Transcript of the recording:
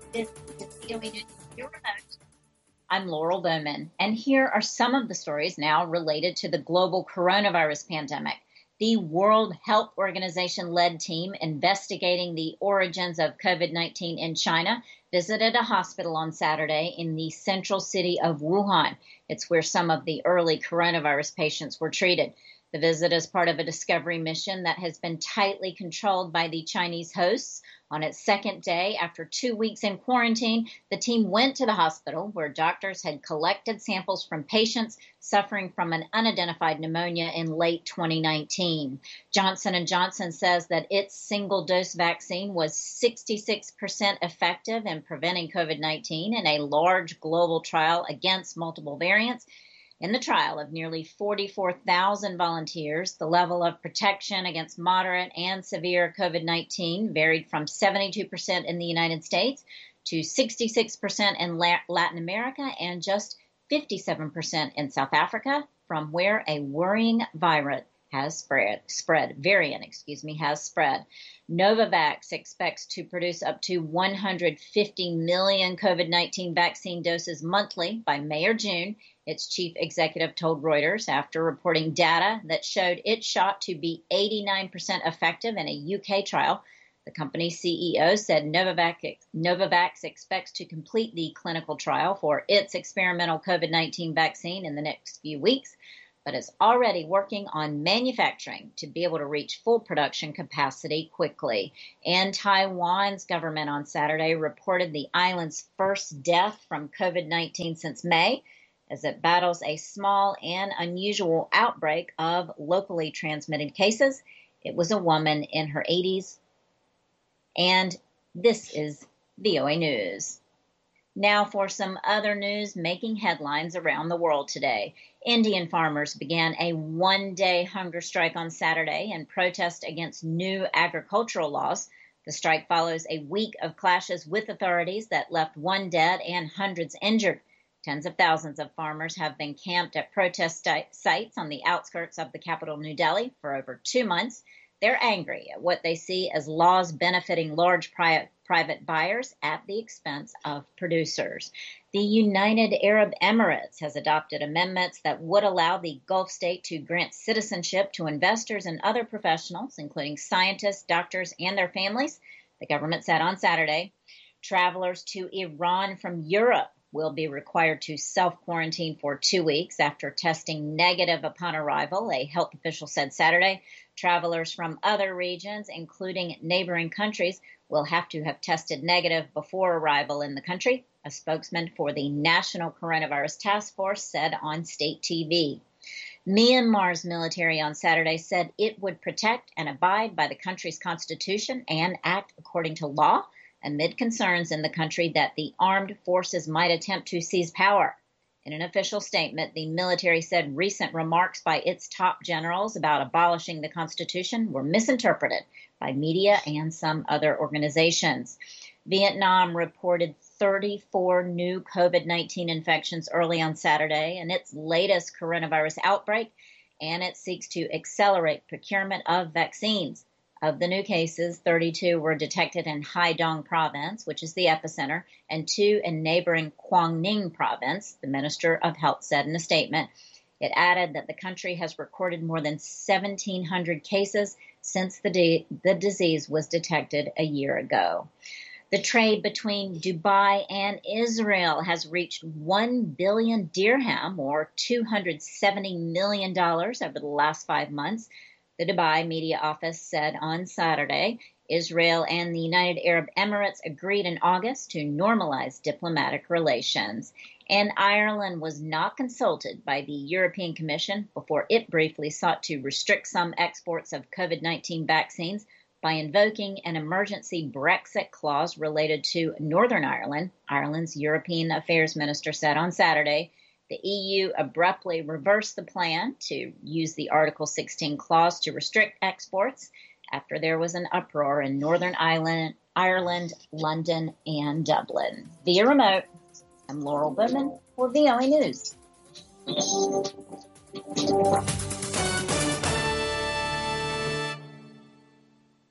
This is VOA News Your Remote. I'm Laurel Bowman, and here are some of the stories now related to the global coronavirus pandemic. The World Health Organization-led team investigating the origins of COVID-19 in China visited a hospital on Saturday in the central city of Wuhan. It's where some of the early coronavirus patients were treated. The visit is part of a discovery mission that has been tightly controlled by the Chinese hosts. On its second day, after 2 weeks in quarantine, the team went to the hospital where doctors had collected samples from patients suffering from an unidentified pneumonia in late 2019. Johnson & Johnson says that its single-dose vaccine was 66% effective in preventing COVID-19 in a large global trial against multiple variants. In the trial of nearly 44,000 volunteers, the level of protection against moderate and severe COVID-19 varied from 72% in the United States to 66% in Latin America and just 57% in South Africa, from where a worrying variant has spread. Novavax expects to produce up to 150 million COVID-19 vaccine doses monthly by May or June, its chief executive told Reuters after reporting data that showed its shot to be 89% effective in a UK trial. The company's CEO said Novavax expects to complete the clinical trial for its experimental COVID-19 vaccine in the next few weeks, but is already working on manufacturing to be able to reach full production capacity quickly. And Taiwan's government on Saturday reported the island's first death from COVID-19 since May, as it battles a small and unusual outbreak of locally transmitted cases. It was a woman in her 80s. And this is VOA News. Now for some other news making headlines around the world today. Indian farmers began a one-day hunger strike on Saturday in protest against new agricultural laws. The strike follows a week of clashes with authorities that left one dead and hundreds injured. Tens of thousands of farmers have been camped at protest sites on the outskirts of the capital, New Delhi, for over 2 months. They're angry at what they see as laws benefiting large private buyers at the expense of producers. The United Arab Emirates has adopted amendments that would allow the Gulf state to grant citizenship to investors and other professionals, including scientists, doctors, and their families, the government said on Saturday. Travelers to Iran from Europe will be required to self-quarantine for 2 weeks after testing negative upon arrival, a health official said Saturday. Travelers from other regions, including neighboring countries, will have to have tested negative before arrival in the country, a spokesman for the National Coronavirus Task Force said on state TV. Myanmar's military on Saturday said it would protect and abide by the country's constitution and act according to law, amid concerns in the country that the armed forces might attempt to seize power. In an official statement, the military said recent remarks by its top generals about abolishing the Constitution were misinterpreted by media and some other organizations. Vietnam reported 34 new COVID-19 infections early on Saturday in its latest coronavirus outbreak, and it seeks to accelerate procurement of vaccines. Of the new cases, 32 were detected in Hai Dong province, which is the epicenter, and 2 in neighboring Quang Ninh province, the Minister of Health said in a statement. It added that the country has recorded more than 1,700 cases since the disease was detected a year ago. The trade between Dubai and Israel has reached 1 billion dirham, or $270 million over the last 5 months. The Dubai media office said on Saturday, Israel and the United Arab Emirates agreed in August to normalize diplomatic relations. And Ireland was not consulted by the European Commission before it briefly sought to restrict some exports of COVID-19 vaccines by invoking an emergency Brexit clause related to Northern Ireland, Ireland's European Affairs Minister said on Saturday. The EU abruptly reversed the plan to use the Article 16 clause to restrict exports after there was an uproar in Northern Ireland, London, and Dublin. Via remote, I'm Laurel Bowman for VOA News.